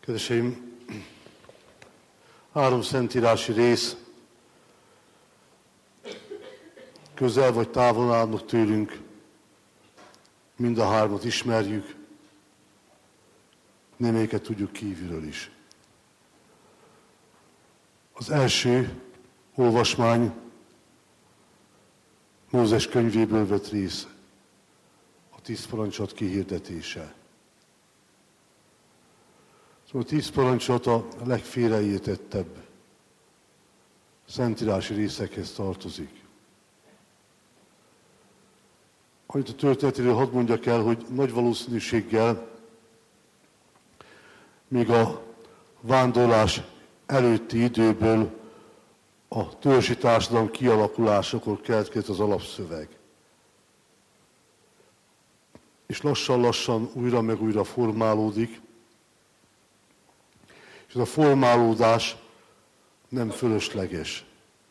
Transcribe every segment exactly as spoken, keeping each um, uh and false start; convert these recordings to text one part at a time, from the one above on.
Kedveseim, három szentírási rész közel vagy távol állnak tőlünk, mind a hármat ismerjük, némelyiket tudjuk kívülről is. Az első olvasmány Mózes könyvéből vett rész, a tíz parancsot kihirdetése. Szóval a tíz parancsot a legfélreértettebb szentírási részekhez tartozik. Annyit a történetéről hadd mondjak el, hogy nagy valószínűséggel még a vándorlás előtti időből a törzsi társadalom kialakulásakor keletkezett az alapszöveg. És lassan-lassan újra meg újra formálódik, és ez a formálódás nem fölösleges.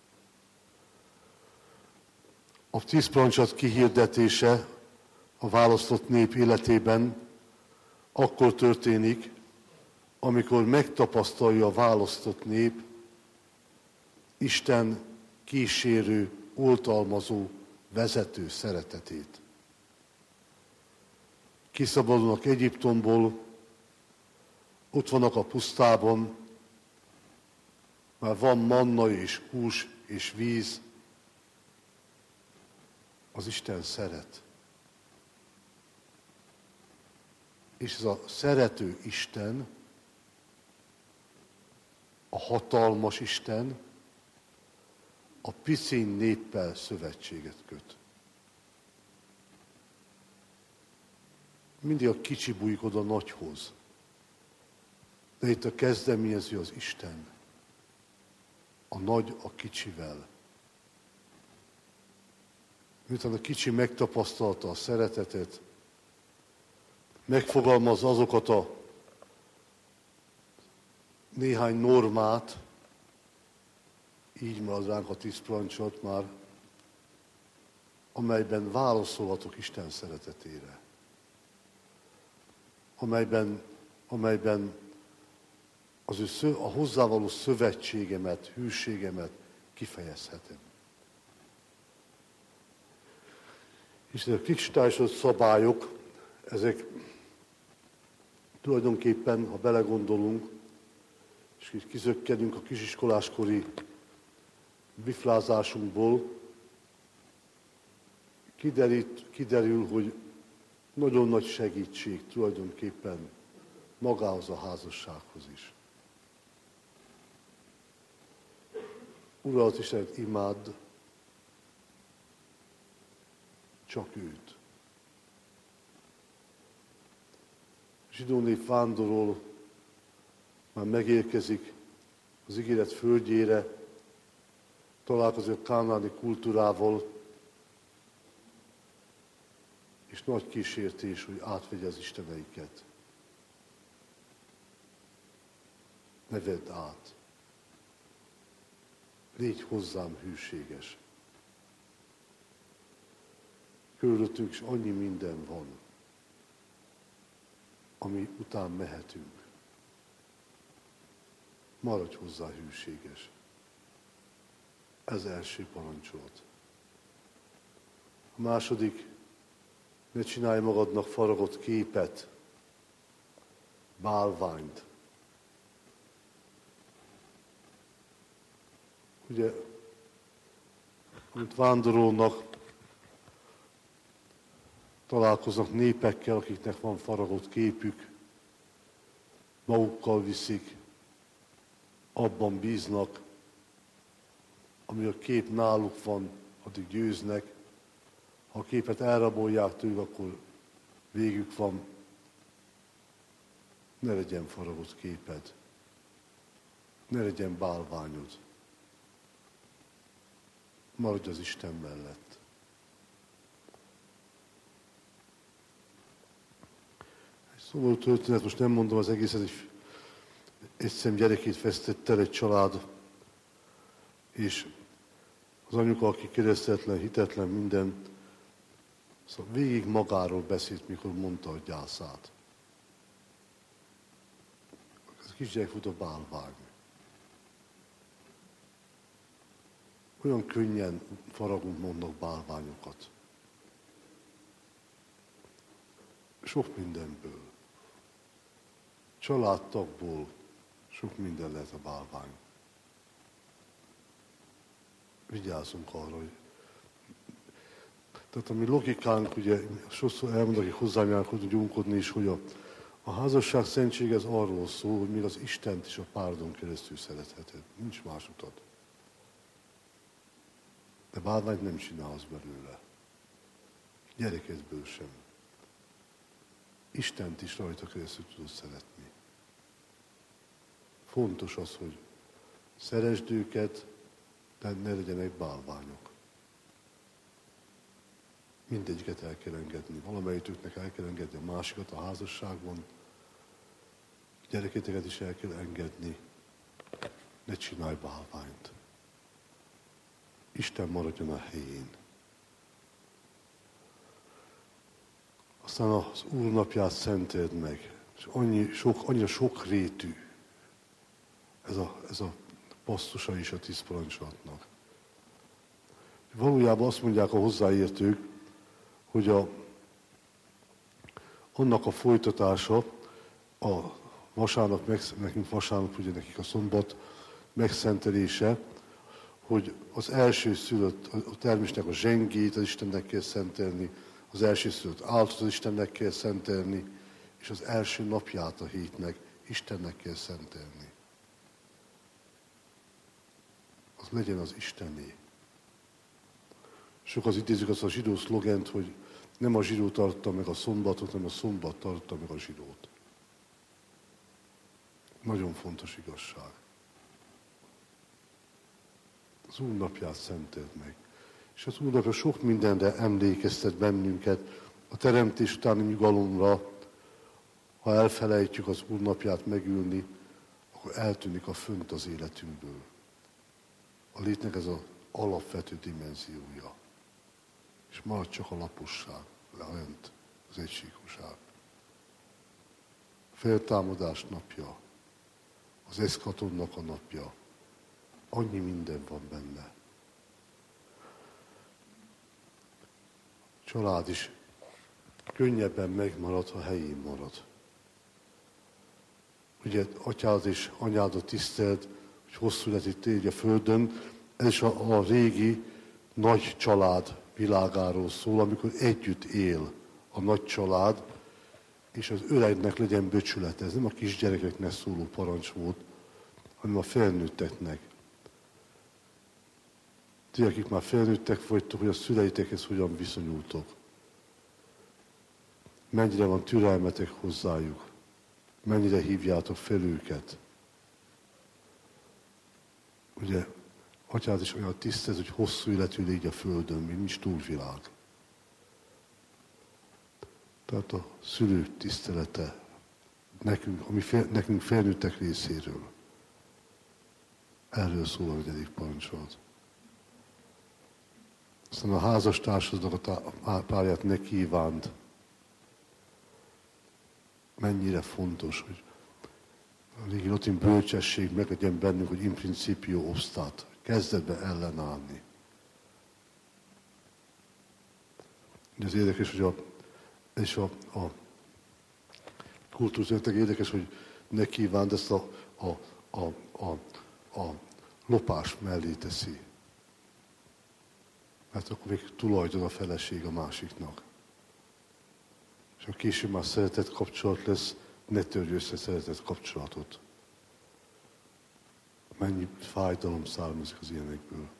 A tíz parancsot kihirdetése a választott nép életében akkor történik, amikor megtapasztalja a választott nép Isten kísérő, oltalmazó, vezető szeretetét. Kiszabadulnak Egyiptomból, ott vannak a pusztában, már van manna és hús és víz, az Isten szeret. És ez a szerető Isten, a hatalmas Isten, a picény néppel szövetséget köt. Mindig a kicsi bújik oda nagyhoz. De itt a kezdeményező az Isten. A nagy a kicsivel. Miután a kicsi megtapasztalta a szeretetet, megfogalmaz azokat a néhány normát, így marad ránk a tíz parancsot már, amelyben válaszolhatok Isten szeretetére. Amelyben, amelyben az ő szö, a hozzávaló szövetségemet, hűségemet kifejezhetem. És ezek a kristályos szabályok, ezek tulajdonképpen, ha belegondolunk, és így kizökkenünk a kisiskoláskori biflázásunkból, kiderít, kiderül, hogy nagyon nagy segítség tulajdonképpen magához a házassághoz is. Urat Istenet imádd, csak őt. Zsidó nép vándorol, már megérkezik az ígéret földjére, találkozik a kánaáni kultúrával, és nagy kísértés, hogy átvegye az isteneiket. Ne vedd át. Légy hozzám hűséges. Körülöttünk is annyi minden van, ami után mehetünk. Maradj hozzá hűséges. Ez első parancsolat. A második, ne csinálj magadnak faragott képet, bálványt. Ugye, amit vándorolnak, találkoznak népekkel, akiknek van faragott képük, magukkal viszik, abban bíznak, ami a kép náluk van, addig győznek. Ha a képet elrabolják tőlük, akkor végük van. Ne legyen faragott képed. Ne legyen bálványod. Maradj az Isten mellett. Egy szomorú történet, most nem mondom az egészet, egy egyszerűen gyerekét vesztette el egy család, és az anyuka, aki keresztetlen, hitetlen, minden, szóval végig magáról beszélt, mikor mondta a gyászát. kisgyerek volt a bálvány. Olyan könnyen faragunk mondnak bálványokat. Sok mindenből. Családtagból sok minden lehet a bálvány. Vigyázzunk arra, hogy... Tehát a mi logikánk, ugye, sokszor elmondok, hogy hozzám járnak, hogy gyónkodni is, hogy a, a házasság szentség ez arról szól, hogy még az Istent is a párodon keresztül szeretheted. Nincs más utad. De bálványt nem csinálsz belőle. Gyerekedből sem. Istent is rajta keresztül tudod szeretni. Fontos az, hogy szeresd őket, de ne legyenek bálványok. Mindegyiket el kell engedni. Valamelyiküknek el kell engedni a másikat a házasságban. Gyereketeket is el kell engedni. Ne csinálj bálványt. Isten maradjon a helyén. Aztán az Úr napját szenteld meg. És annyi, sok, annyira sok rétű ez a, ez a pasztusa is a tíz parancsolatnak. Valójában azt mondják a hozzáértők, hogy a, annak a folytatása, a vasárnap, nekünk vasárnap, ugye nekik a szombat megszentelése, hogy az első szülött, a termésnek a zsengét az Istennek kell szentelni, az első szülött áldozatot az Istennek kell szentelni, és az első napját a hétnek Istennek kell szentelni. Az legyen az Istené. Sok az idézzük azt a zsidó szlogent, hogy nem a zsidó tartotta meg a szombatot, hanem a szombat tartotta meg a zsidót. Nagyon fontos igazság. Az Úr napját szenteld meg. És az Úr napja sok mindenre emlékeztet bennünket, a teremtés utáni nyugalomra. Ha elfelejtjük az Úr napját megülni, akkor eltűnik a fönt az életünkből. A létnek ez az alapvető dimenziója. És marad csak a laposság, lent az egységúság. Feltámadás napja, az eszkatonnak a napja. Annyi minden van benne. A család is könnyebben megmarad, ha helyén marad. Ugye atyád és anyádat tiszteld, hogy hosszú lett itt élj a földön, ez is a, a régi nagy család világáról szól, amikor együtt él a nagy család, és az öregnek legyen becsülete. Ez nem a kisgyerekeknek szóló parancs volt, hanem a felnőtteknek. Ti, akik már felnőttek vagytok, hogy a szüleitekhez hogyan viszonyultok. Mennyire van türelmetek hozzájuk. Mennyire hívjátok fel őket. Ugye, atyád is olyan tisztelt, hogy hosszú életű légy a földön, mint nincs túlvilág. Tehát a szülők tisztelete nekünk, ami fel, nekünk felnőttek részéről. Erről szól a negyedik parancsolat. Aztán a házastársadnak a párját ne kívánd. Mennyire fontos, hogy a régi latin bölcsesség meglegyen bennünk, hogy in principio obstat, kezdetben ellenállni. De ez érdekes, hogy a, és a, a kultúrtörténetek érdekes, hogy ne kívánd ezt a, a, a, a, a lopás mellé teszi. Mert akkor még tulajdon a feleség a másiknak. És ha később már szeretett kapcsolat lesz, ne törj össze szeretett kapcsolatot. Mennyi fájdalom származik az ilyenekből.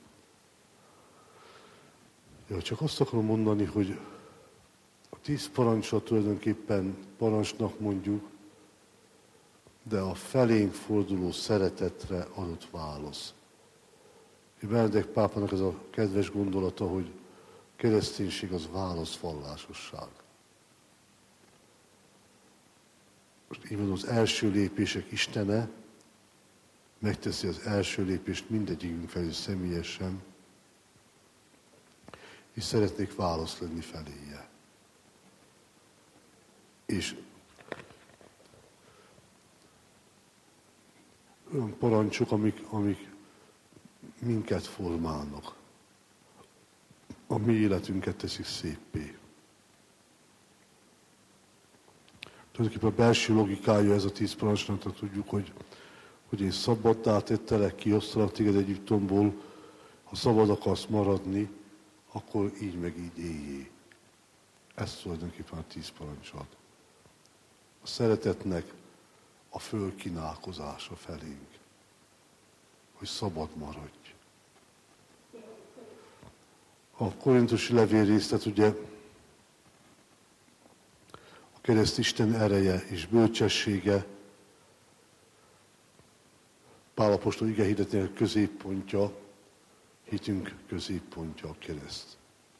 Ja, csak azt akarom mondani, hogy a tíz parancsot tulajdonképpen parancsnak mondjuk, de a felénk forduló szeretetre adott válasz. Benedek pápának ez a kedves gondolata, hogy kereszténység az válaszvallásosság. Most így van, az első lépések Istene megteszi az első lépést mindegyikünk felé személyesen, és szeretnék válasz lenni feléje. És olyan parancsok, amik, amik minket formálnak. A mi életünket teszik széppé. Tulajdonképpen a belső logikája ez a tíz parancsnak, tehát tudjuk, hogy, hogy én szabaddá tettelek, kiosztalak téged Egyiptomból, ha szabad akarsz maradni, akkor így meg így éljé. Ez tulajdonképpen a tíz parancsot. A szeretetnek a fölkínálkozása felénk, hogy szabad maradj. A korintusi levél részlet ugye a kereszt Isten ereje és bölcsessége, Pál apostol ige hirdetésének középpontja, hitünk középpontja a kereszt.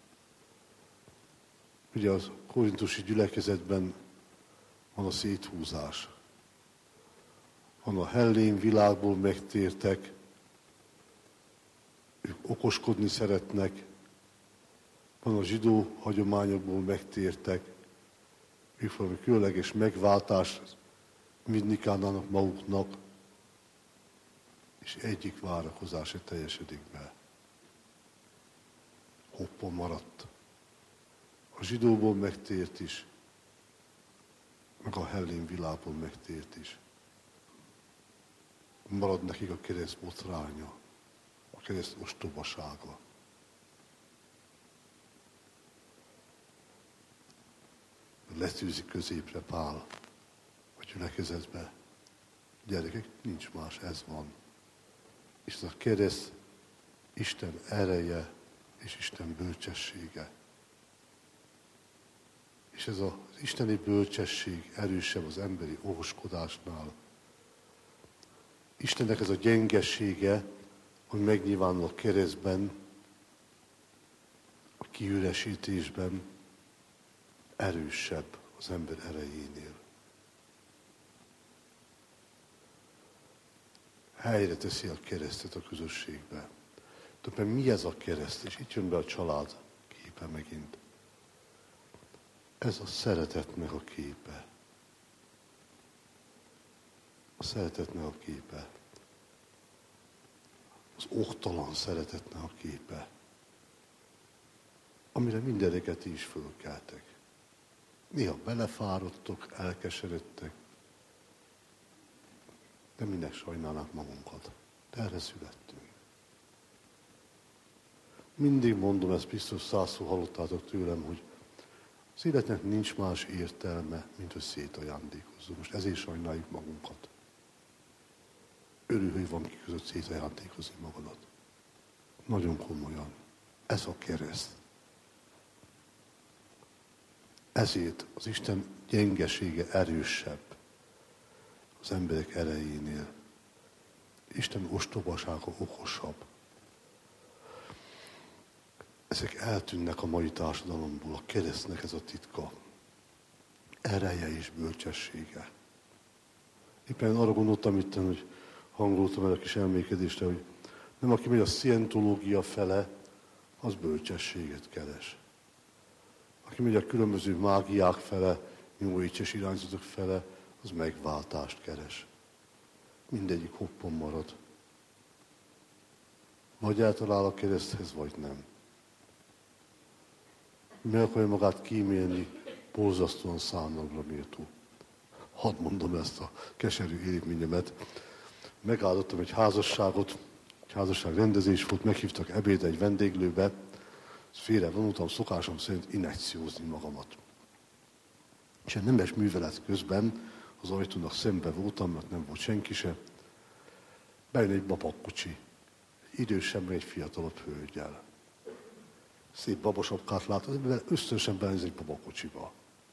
Ugye a korintusi gyülekezetben van a széthúzás. Van a hellén világból megtértek, ők okoskodni szeretnek, van a zsidó hagyományokból megtértek, ők valami különleges megváltást vindikálnának maguknak, és egyik várakozás se teljesedik be. Hoppon maradt. A zsidóból megtért is, meg a hellén világból megtért is. Marad nekik a kereszt botránya, a kereszt ostobasága. Letűzik középre Pál a gyülekezetbe. Gyerekek, nincs más, ez van. És ez a kereszt Isten ereje és Isten bölcsessége. És ez az isteni bölcsesség erősebb az emberi okoskodásnál. Istennek ez a gyengesége, hogy megnyilvánul a keresztben, a kiüresítésben, erősebb az ember erejénél. Helyre teszi a keresztet a közösségbe. De mi ez a kereszt? És itt jön be a család képe megint. Ez a szeretetnek a képe. A szeretetnek a képe. Az oktalan szeretetnek a képe. Amire mindeneket is fölkeltek. Néha belefáradtok, elkeseredtek, de minek sajnálnánk magunkat. De erre születtünk. Mindig mondom, ezt biztos százszor hallottátok tőlem, hogy az életnek nincs más értelme, mint hogy szétajándékozzunk. Most ezért sajnáljuk magunkat. Örül, hogy van ki között szétajándékozni magadat. Nagyon komolyan. Ez a kereszt. Ezért az Isten gyengesége erősebb az emberek erejénél. Isten ostobasága okosabb. Ezek eltűnnek a mai társadalomból, a keresztnek ez a titka. Ereje és bölcsessége. Éppen arra gondoltam itt, hogy hangoltam el a kis elmékedésre, hogy nem aki megy a szientológia fele, az bölcsességet keres. Aki megy a különböző mágiák fele, nyújtses irányzatok fele, az megváltást keres. Mindegyik hoppon marad. Vagy eltalál a kereszthez, vagy nem. Meg akarja magát kímélni, borzasztóan számomra méltó. Hadd mondom ezt a keserű élményemet. Megáldottam egy házasságot, egy házasság rendezés volt, meghívtak ebédre egy vendéglőbe, félre vonultam szokásom szerint injekciózni magamat. És egy nemes művelet közben az ajtónak szembe voltam, mert nem volt senki se. Bejön egy babakocsi, idősebb, egy fiatalabb hölgyel. Szép babasapkát látott, mivel ösztönösen benéz egy babakocsiba.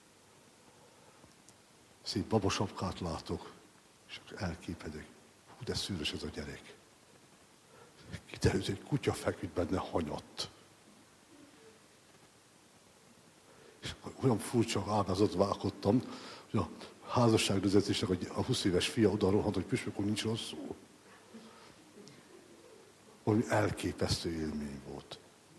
Szép babasapkát látok, és akkor elképedek. Hú, de szűrös ez a gyerek. Kiderült, egy kutya feküdt benne, hanyatt. És olyan furcsa ágazat válkodtam, hogy a házasságvezetésnek a húsz éves fia oda rohant, hogy püspökön nincs rossz szó. Valami elképesztő élmény volt.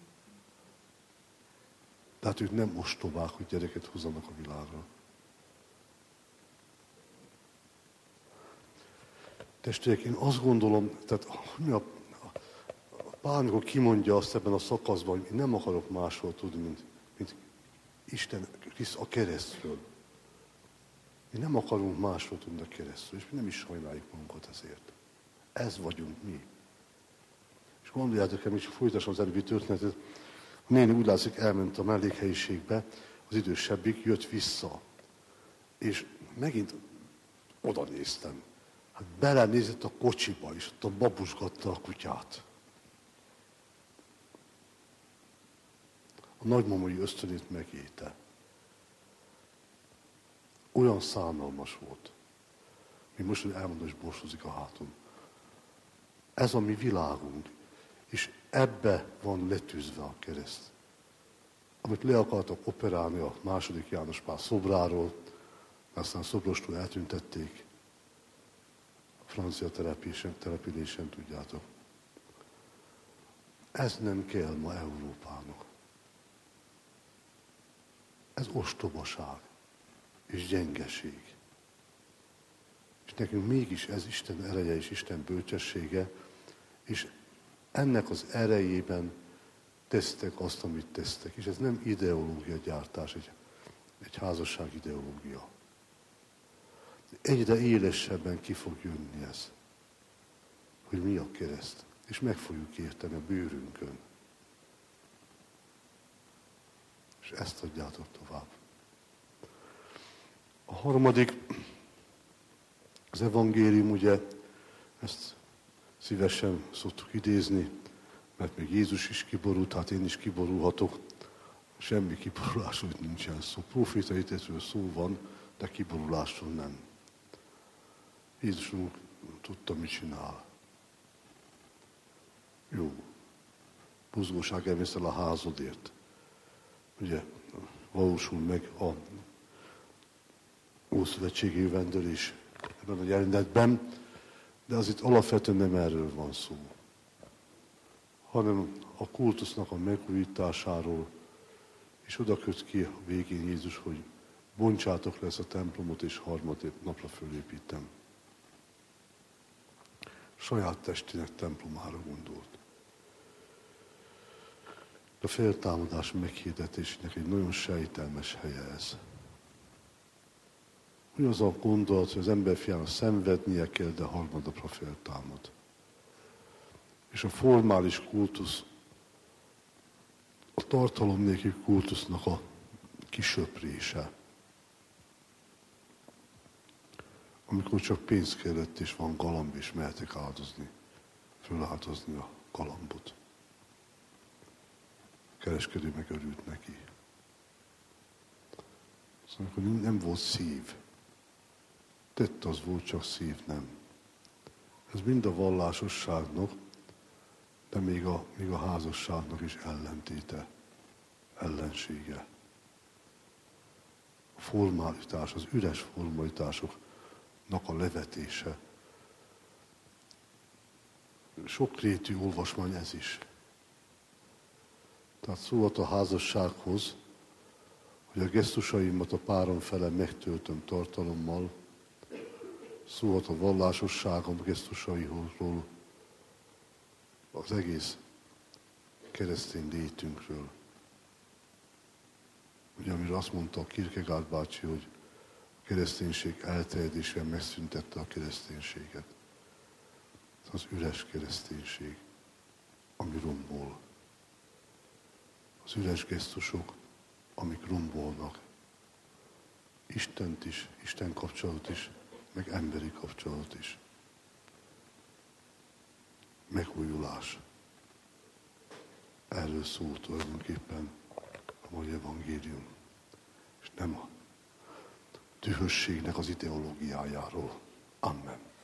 Tehát ők nem ostobák, hogy gyereket hozzanak a világra. Testvérek, én azt gondolom, tehát mi a, a Pál, amikor kimondja azt ebben a szakaszban, hogy én nem akarok másról tudni, mint, mint Isten a keresztről. Mi nem akarunk másról tudni a keresztről, és mi nem is sajnáljuk magunkat ezért. Ez vagyunk mi. És gondoljátok el, és folytassam az előbbi történetet, a néni úgy látszik elment a mellékhelyiségbe, az idősebbik jött vissza. És megint oda néztem. Hát belenézett a kocsiba, és ott a babusgatta a kutyát. A nagymamai ösztönét megélte. Olyan szánalmas volt. Még most, hogy elmondom, és borsozik a hátunk. Ez a mi világunk. És ebbe van letűzve a kereszt. Amit le akartak operálni a második János Pál szobráról, aztán szobrostól eltüntették. A francia településen, településen, tudjátok. Ez nem kell ma Európának. Ez ostobaság és gyengeség. És nekünk mégis ez Isten ereje és Isten bölcsessége, és ennek az erejében tesztek azt, amit tesztek. És ez nem ideológia gyártás, egy, egy házasság ideológia. Egyre élesebben ki fog jönni ez, hogy mi a kereszt. És meg fogjuk érteni a bőrünkön. És ezt adjátok tovább. A harmadik, az evangélium, ugye, ezt szívesen szoktuk idézni, mert még Jézus is kiborult, hát én is kiborulhatok. Semmi kiborulásról nincsen szó. Profétahitetről szó van, de kiborulásról nem. Jézus úr tudta, mit csinál. Jó. Buzgóság elvészel a házodért. Ugye valósul meg a ószövetségi jövendőlés ebben a jelenetben, de az itt alapvetően nem erről van szó, hanem a kultusznak a megújításáról, és oda köt ki a végén Jézus, hogy bontsátok le ezt a templomot, és harmadik napra fölépítem. Saját testének templomára gondolt. A feltámadás meghirdetésének egy nagyon sejtelmes helye ez. Hogy az a gondolat, hogy az emberfiának szenvednie kell, de harmadnapra feltámad. És a formális kultusz, a tartalom nélkül kultusznak a kisöprése. Amikor csak pénz kellett, és van galamb, és mehetek áldozni, föláldozni a galambot. A kereskedő meg örült neki. Szóval akkor nem volt szív. Tett az volt, csak szív nem. Ez mind a vallásosságnak, de még a, még a házasságnak is ellentéte, ellensége. A formalitás, az üres formalitásoknak a levetése. Sokrétű olvasmány ez is. Tehát szó volt a házassághoz, hogy a gesztusaimat a párom fele megtöltöm tartalommal, szó volt a vallásosságom gesztusaihoz, az egész keresztény létünkről. Ugye, amire azt mondta a Kierkegaard bácsi, hogy a kereszténység elterjedésével megszüntette a kereszténységet. Ez az üres kereszténység, ami rombol. Az üres gesztusok, amik rombolnak. Istent is, Isten kapcsolat is, meg emberi kapcsolat is. Megújulás. Erről szól tulajdonképpen a mai evangélium. És nem a dühösségnek az ideológiájáról. Amen.